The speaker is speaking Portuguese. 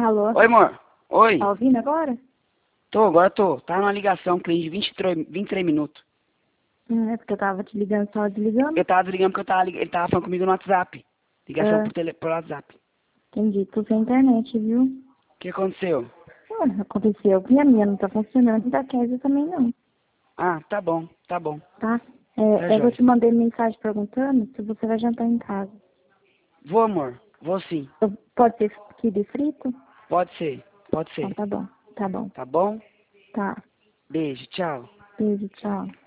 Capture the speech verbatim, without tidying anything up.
Alô? Oi, amor. Oi. Tá ouvindo agora? Tô, agora tô. Tá numa ligação, cliente de vinte e três, vinte e três minutos. Hum, é porque eu tava te ligando, só desligando. Eu tava desligando porque eu tava, lig- ele tava falando comigo no WhatsApp. Ligação Ah, por, tele, por WhatsApp. entendi. Tô sem internet, viu? O que aconteceu? Ah, aconteceu que a minha não tá funcionando e da Kézia também não, Ah, tá bom, tá bom. tá? Tá É, é que eu jóia. te mandei mensagem perguntando se você vai jantar em casa. Vou, amor. Vou sim. Eu- pode ser quibe frito? Pode ser. Pode Então ser. tá bom, tá bom. Tá bom? Tá. Beijo, tchau. Beijo, tchau.